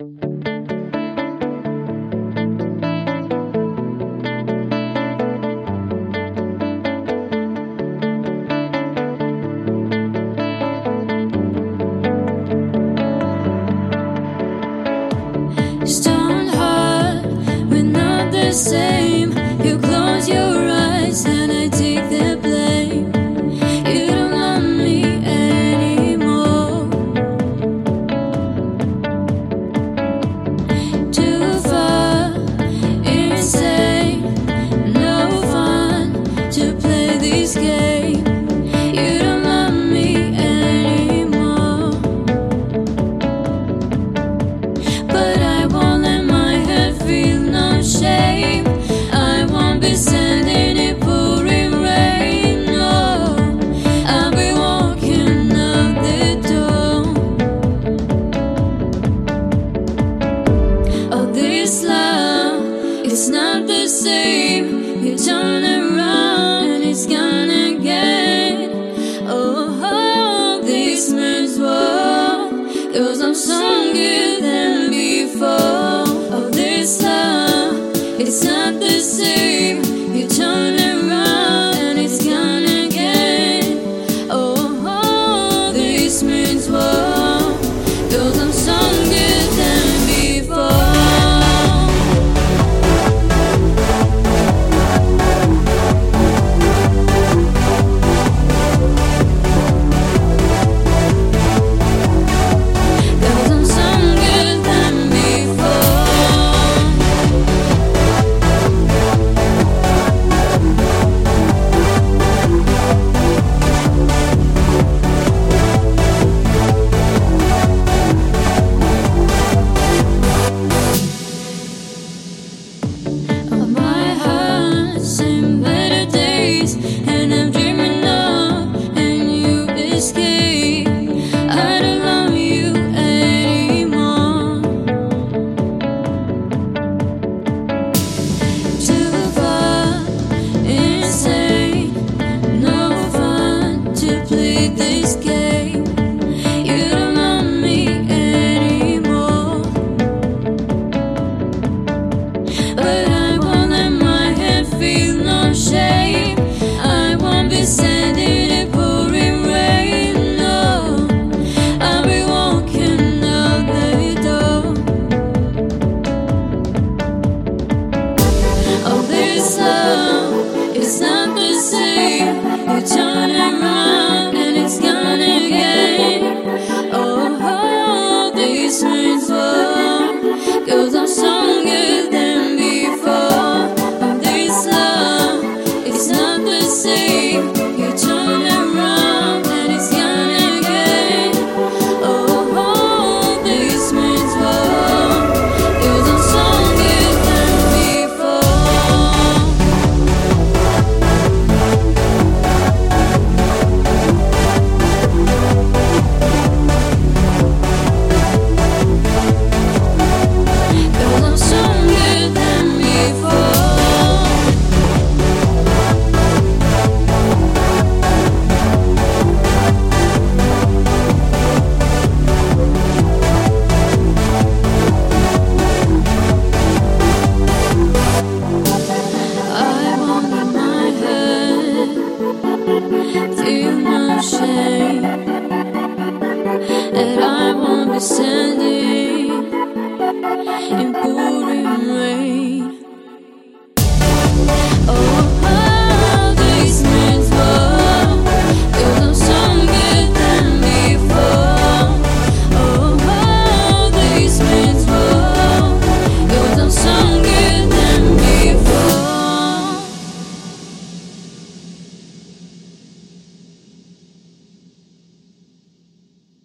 Stone heart, we're not the same. You close your eyes and I take the blame. You don't love me anymore. Too far, insane, no fun to play this game. You don't love me anymore. But I won't let my head feel no shame. I won't be standing in pouring rain. No, I'll be walking out the door. Oh, this love is not the same. You turn around and it's gone again. Oh, this man's war, 'cause I'm stronger than before.